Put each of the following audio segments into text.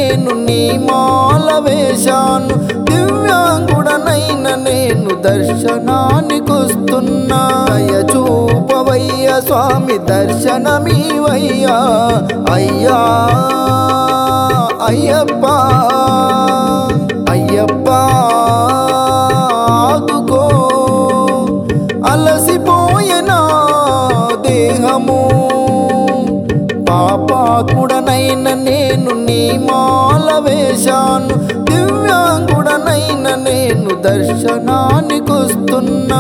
నేను నీ మాల వేశాను, దివ్యాంగుడనైన నేను దర్శనానికొస్తున్నా. దయ చూపవయ్య స్వామి దర్శనమీవయ్యా అయ్యా అయ్యప్ప అయ్యప్ప ఆదుకో. అలసిపోయేనా దేహము, పాపాత్ముడనైన నేను నీ మాల వేశాను, దివ్యాంగుడనైన నేను దర్శనానికొస్తున్నా.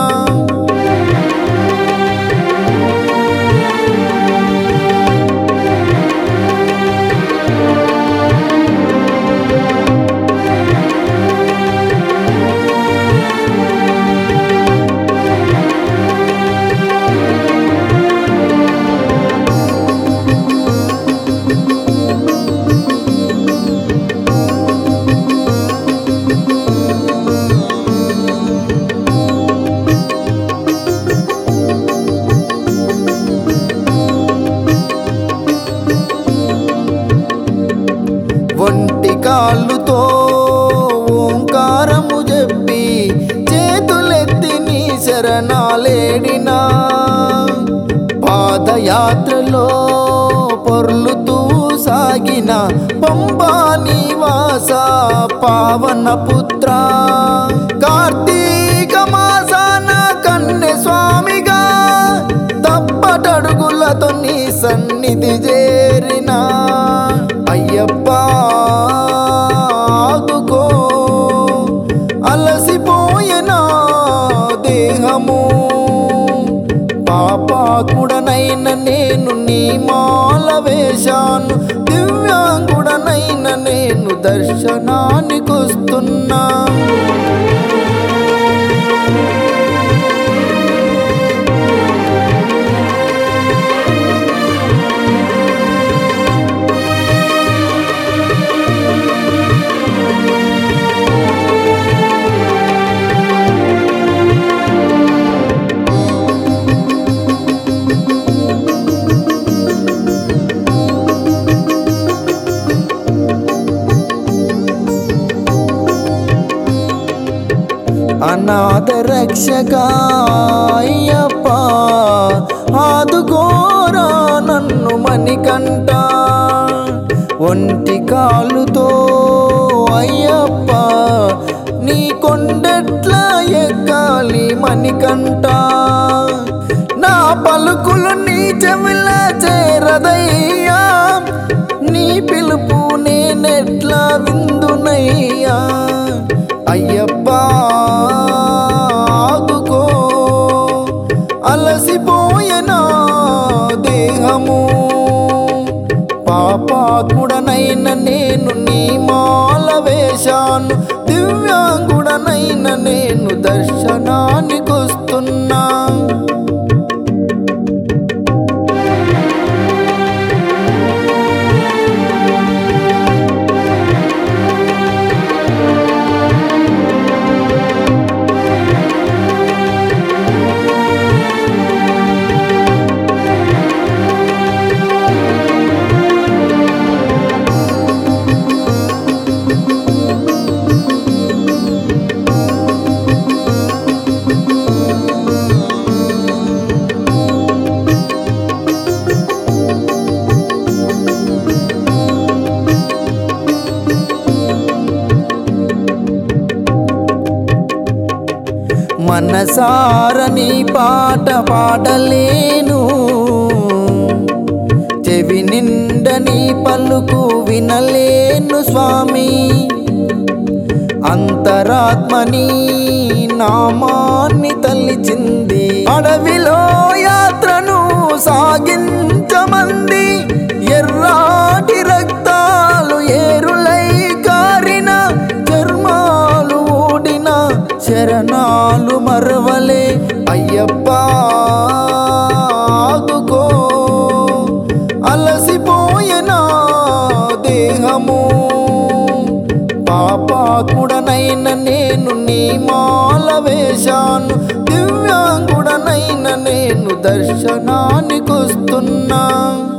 ఒంటి కాళ్ళుతో ఓంకారము చెప్పి చేతులెత్తి నీ శరణాలేడినా, పాదయాత్రలో పొర్లుతూ సాగిన పంబా నివాస పావన పుత్ర, కార్తీక మాసాన కన్నె స్వామిగా తప్పటడుగులతో నీ సన్నిధి చేరిన అయ్యప్ప ఆదుకో. అలసిపోయేనా దేహము, పాపాత్ముడనైన నేను నీ మాల వేశాను, దివ్యాంగుడనైన నేను దర్శనానికొస్తున్నా. అనాథ రక్షగా అయ్యప్ప ఆదుకోరా నన్ను మణికంఠ, ఒంటి కాలుతో అయ్యప్ప నీ కొండెట్లా ఎక్కాలి మణికంఠ, నా పలుకులు నీ చెవిల చేరదయ్యా, నీ పిలుపు నేనెట్లా విందునయ్యా అయ్యప్ప ఆదుకో. అలసిపోయేనా దేహము, పాపాత్ముడనైన నేను నీ మాల వేశాను, దివ్యాంగుడనైన నేను దర్శనానికొస్తున్నా. మనసార నీ పాట పాడలేను, చెవి నిండ నీ పలుకు వినలేను స్వామి, అంతరాత్మని నామాన్ని తలిచింది అడవిలో యాత్రను సాగించమంది, ఎర్రాటి రక్తాలు ఏరులై కారిన చర్మాలు ఊడిన శరణాలు మరవలే అయ్యప్ప ఆదుకో. అలసిపోయేనా దేహము, పాపాత్ముడనైన నేను నీ మాల వేశాను, దివ్యాంగుడనైన నేను దర్శనానికొస్తున్నా.